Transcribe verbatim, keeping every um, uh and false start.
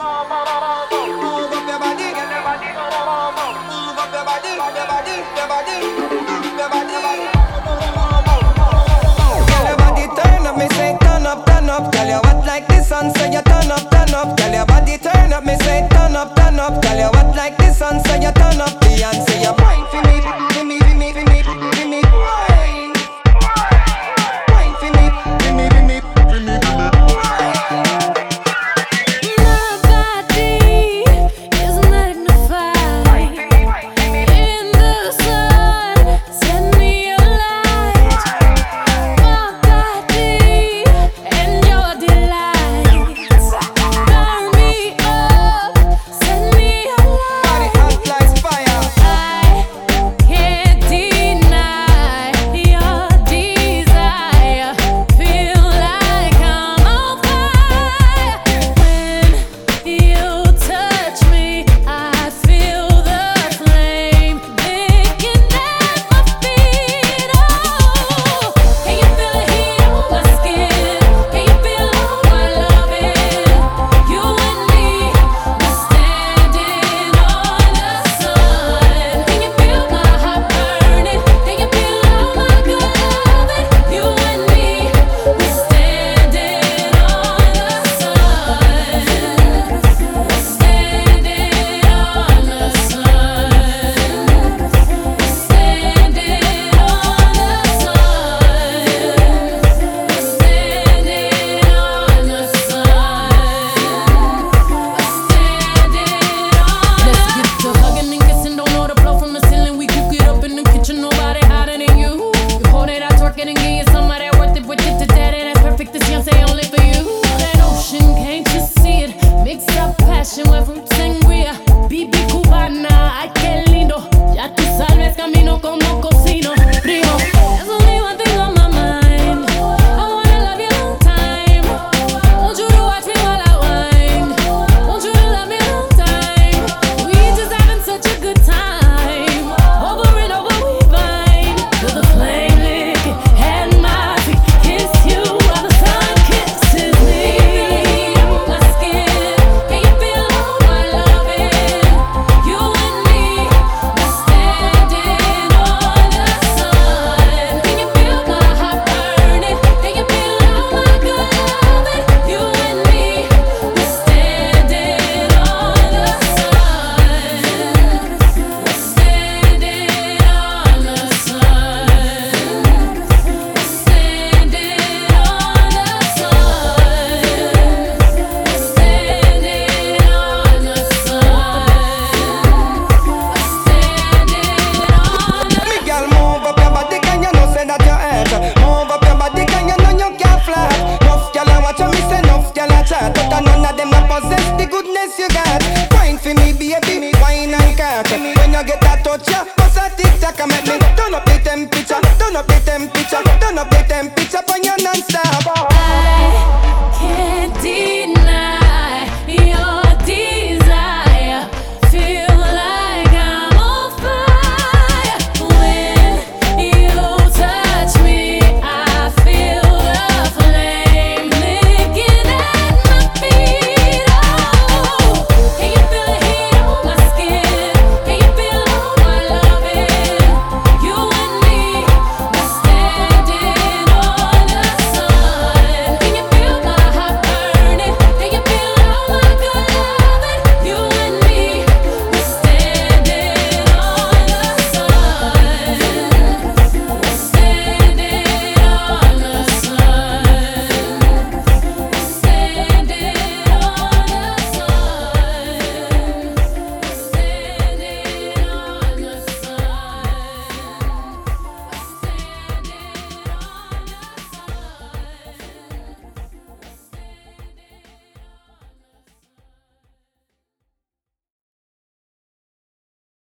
Move up your body, get your body. Move up your body, your body, your body, your body. Girl, your body turn up, me say turn up, turn up. Girl, you hot like the sun, so you turn up, turn up. Girl, your body turn up, me say turn up, turn up. Girl, you hot like the sun, so you turn up. Beyonce, you wine for me, for me, for me, for me, for me, wine. Wine for me, for me, for me, for me, for me. When you get that touch, yeah, bust a tic-tac and make me turn up the temperature, turn up the temperature, turn up the temperature on your non-stop.